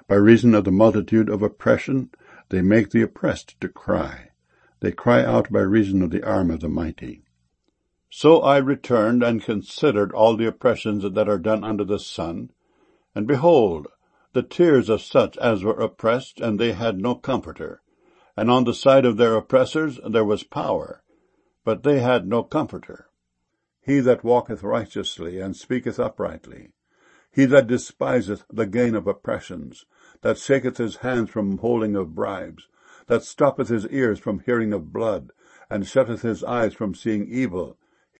By reason of the multitude of oppression, they make the oppressed to cry. They cry out by reason of the arm of the mighty. So I returned and considered all the oppressions that are done under the sun, and behold, the tears of such as were oppressed, and they had no comforter. And on the side of their oppressors there was power, but they had no comforter. He that walketh righteously and speaketh uprightly, he that despiseth the gain of oppressions, that shaketh his hands from holding of bribes, that stoppeth his ears from hearing of blood, and shutteth his eyes from seeing evil,